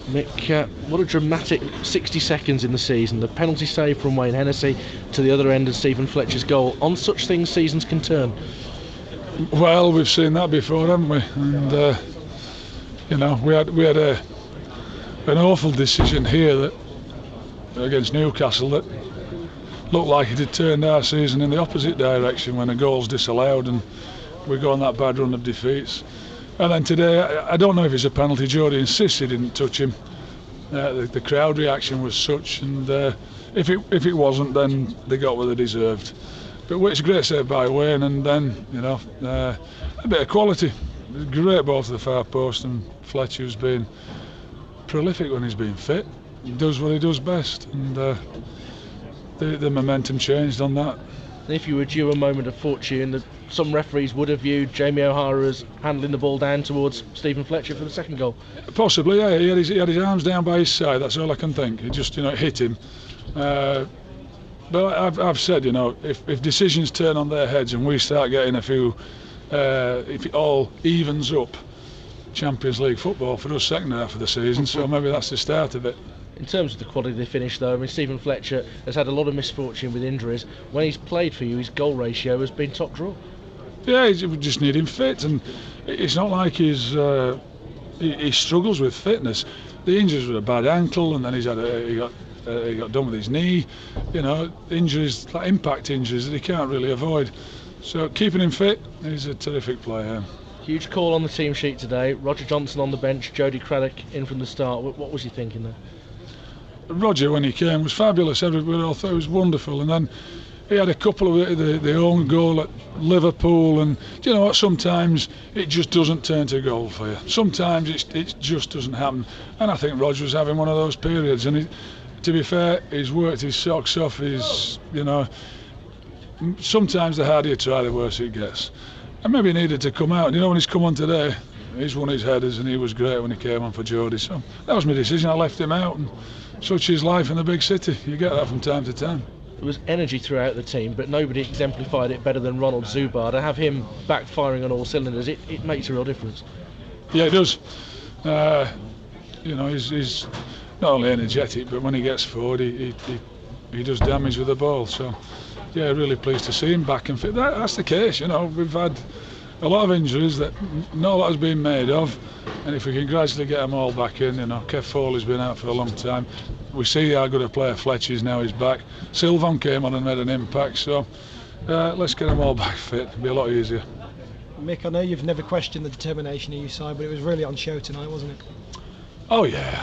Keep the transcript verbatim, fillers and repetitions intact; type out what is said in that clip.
Mick, uh, what a dramatic sixty seconds in the season. The penalty save from Wayne Hennessy to the other end of Stephen Fletcher's goal. On such things, seasons can turn. Well, we've seen that before, haven't we? And uh, you know, we had we had a an awful decision here that against Newcastle that looked like it had turned our season in the opposite direction when a goal's disallowed and we go on that bad run of defeats. And then today, I don't know if it's a penalty. Jody insists he didn't touch him. Uh, the, the crowd reaction was such, and uh, if it if it wasn't, then they got what they deserved. But it's a great save by Wayne, and then you know uh, a bit of quality. Great ball to the far post, and Fletcher's been prolific when he's been fit. He does what he does best, and uh, the the momentum changed on that. If you were due a moment of fortune, that some referees would have viewed Jamie O'Hara as handling the ball down towards Stephen Fletcher for the second goal. Possibly, yeah. He had his, he had his arms down by his side. That's all I can think. It just, you know, hit him. Uh, but I've, I've said, you know, if, if decisions turn on their heads and we start getting a few, uh, if it all evens up, Champions League football for us second half of the season. So maybe that's the start of it. In terms of the quality of the finish, though, I mean, Stephen Fletcher has had a lot of misfortune with injuries. When he's played for you, his goal ratio has been top draw. Yeah, we just need him fit, and it's not like he's uh, he, he struggles with fitness. The injuries with a bad ankle, and then he's had a, he got uh, he got done with his knee. You know, injuries like impact injuries that he can't really avoid. So keeping him fit, he's a terrific player. Huge call on the team sheet today. Roger Johnson on the bench, Jody Craddock in from the start. What, what was you thinking there? Roger, when he came, was fabulous. Everybody all thought it was wonderful, and then he had a couple of the, the own goal at Liverpool, and do you know what? Sometimes it just doesn't turn to goal for you. Sometimes it's, it just doesn't happen, and I think Roger was having one of those periods. And he, to be fair, he's worked his socks off. He's, you know, sometimes the harder you try, the worse it gets. And maybe he needed to come out. And you know, when he's come on today, he's won his headers, and he was great when he came on for Jody. So that was my decision. I left him out, and such is life in the big city. You get that from time to time. There was energy throughout the team, but nobody exemplified it better than Ronald Zubar. To have him back firing on all cylinders, it, it makes a real difference. Yeah, it does. Uh, you know, he's, he's not only energetic, but when he gets forward, he, he, he, he does damage with the ball. So, yeah, really pleased to see him back and fit. That, that's the case, you know. We've had a lot of injuries that not a lot has been made of, and if we can gradually get them all back in, you know, Kev Foley's been out for a long time. We see how good a player Fletcher is now. He's back. Sylvan came on and made an impact. So uh, let's get them all back fit. It'll be a lot easier. Mick, I know you've never questioned the determination of your side, but it was really on show tonight, wasn't it? Oh yeah,